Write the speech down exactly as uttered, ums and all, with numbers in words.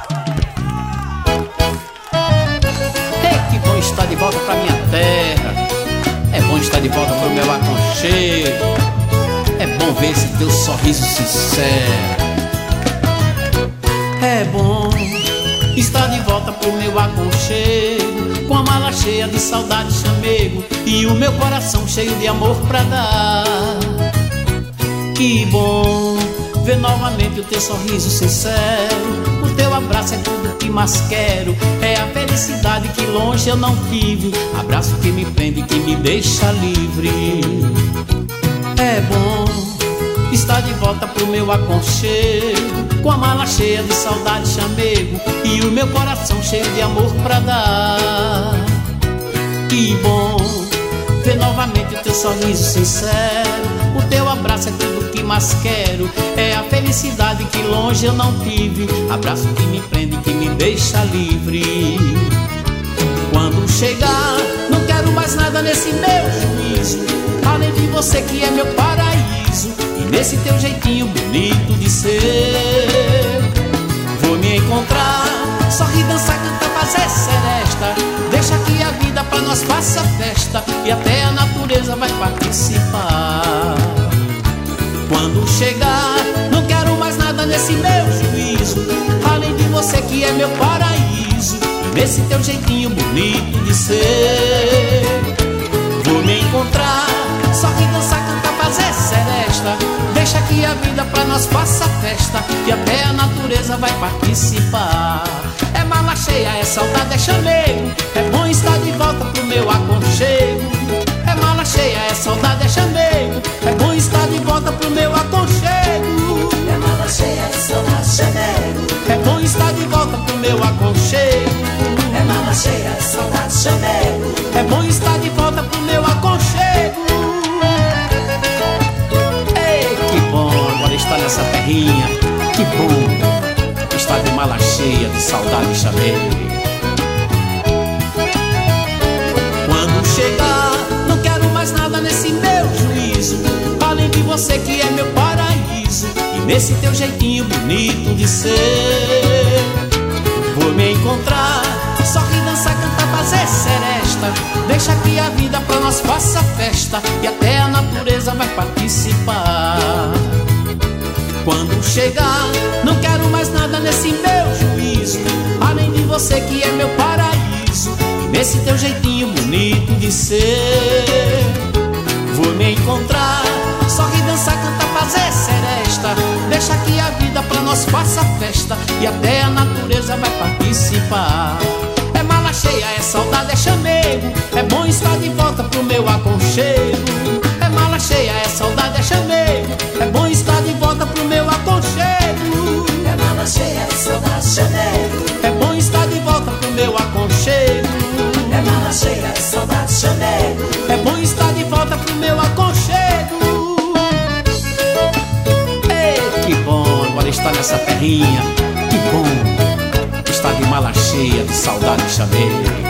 Ei, que bom estar de volta pra minha terra. É bom estar de volta pro meu aconchego. É bom ver esse teu sorriso sincero. É bom estar de volta pro meu aconchego, com a mala cheia de saudade e chamego, e o meu coração cheio de amor pra dar. Que bom ver novamente o teu sorriso sincero. O teu abraço é tudo que mais quero. É a felicidade que longe eu não tive. Abraço que me prende, que me deixa livre. É bom estar de volta pro meu aconchego, com a mala cheia de saudade e chamego, e o meu coração cheio de amor pra dar. Que bom ver novamente o teu sorriso sincero. O teu abraço é tudo que mais quero. É a felicidade que longe eu não tive. Abraço que me prende, que me deixa livre. Quando chegar, não quero mais nada nesse meu juízo, além de você que é meu paraíso, e nesse teu jeitinho bonito de ser. Vou me encontrar, sorrir, dançar, cantar, fazer seresta. Deixa que a vida pra nós faça festa, e até a natureza vai participar. Quando chegar, não quero mais nada nesse meu juízo, além de você que é meu paraíso, e nesse teu jeitinho bonito de ser. Vou me encontrar, sorrir, dançar, cantar, fazer seresta. Deixa que a vida pra nós faça festa, e até a natureza vai participar. É mala cheia, é saudade, é chamego. É bom estar de volta pro meu aconchego. É mala cheia, é saudade, é chamego. É bom estar de volta pro meu aconchego. É mala cheia, é saudade, chamego. É bom estar de volta pro meu aconchego. É mala cheia, é saudade, chamego. É bom estar de volta pro meu aconchego. Ei, que bom agora estar nessa terrinha. Que bom estar de mala cheia de saudade e chamego. Quando chegar, não quero mais nada nesse meu juízo, além de você que é meu paraíso, e nesse teu jeitinho bonito de ser. Vou me encontrar, sorrir, dançar, cantar, fazer seresta. Deixa que a vida pra nós faça festa, e até a natureza vai participar. Quando chegar, não quero mais nada nesse meu juízo, além de você que é meu paraíso, e nesse teu jeitinho bonito de ser. Vou me encontrar, sorrir, dançar, cantar, fazer seresta. Deixa que a vida pra nós faça festa, e até a natureza vai participar. É mala cheia, é saudade, é chamego. É bom estar de volta pro meu aconchego. É mala cheia, é saudade, é chamego. É bom estar de volta pro meu aconchego. É mala cheia, é saudade, chamego. É bom estar de volta pro meu aconchego. É mala cheia, é saudade, chamego. É bom estar de volta pro meu aconchego. Ei, que bom agora estar nessa terrinha. Que bom estar de mala cheia de saudade e chamego.